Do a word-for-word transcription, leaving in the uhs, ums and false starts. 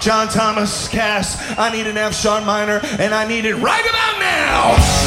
John Thomas Cass. I need an F Sean Minor, and I need it right about now.